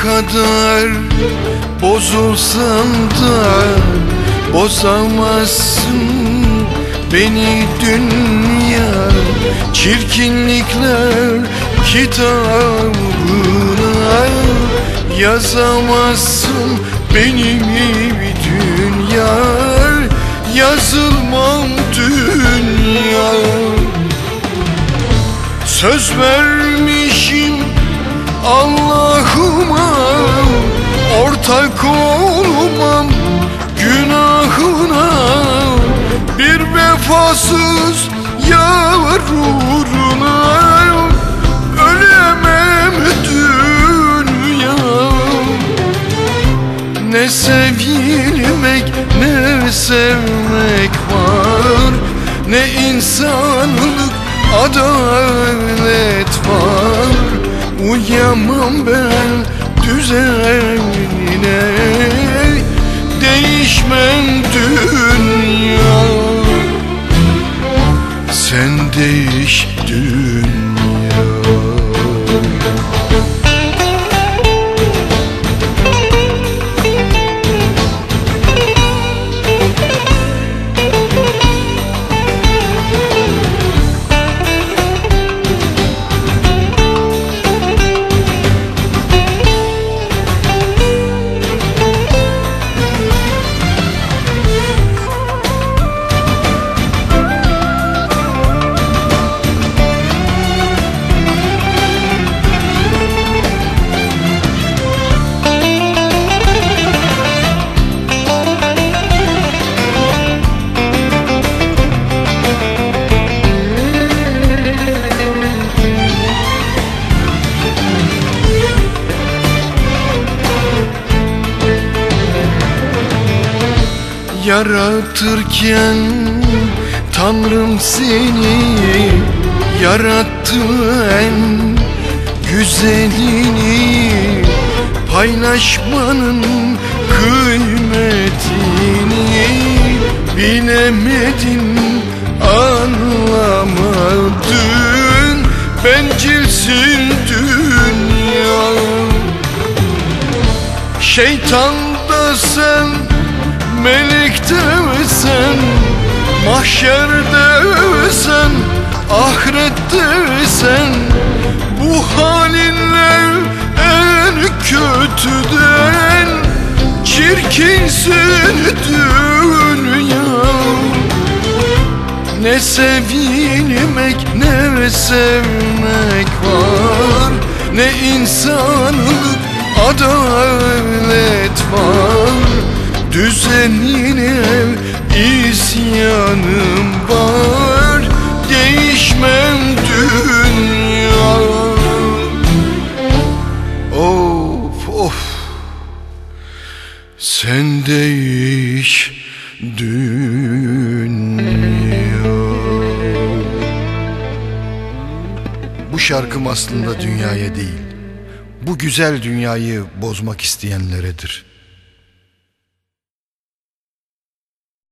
kadar bozulsam da bozamazsın beni dünya. Çirkinlikler kitabına yazamazsın benim dünya. Yazılmam dünya. Söz vermişim Allah'ıma, ortak olmam günahına. Bir vefasız yar uğruna ölemem dünya. Ne sevilmek ne sevmek var, ne insanlık adalet var. Uyamam ben düzenine, değişmem dünya. Sen değiş dünya. Yaratırken Tanrım seni yarattı, en güzelini. Paylaşmanın kıymetini bilemedin, anlamadın. Bencilsin dünya. Şeytan da sen, melek de sen, mahşerde sen, ahirette sen. Bu halinle en kötüden çirkinsin dünya. Ne sevilmek ne sevmek var, ne insanlık adalet var. Düzenine isyanım var, değişmem dünya. Of of, sen değiş dünya. Bu şarkım aslında dünyaya değil, bu güzel dünyayı bozmak isteyenleredir.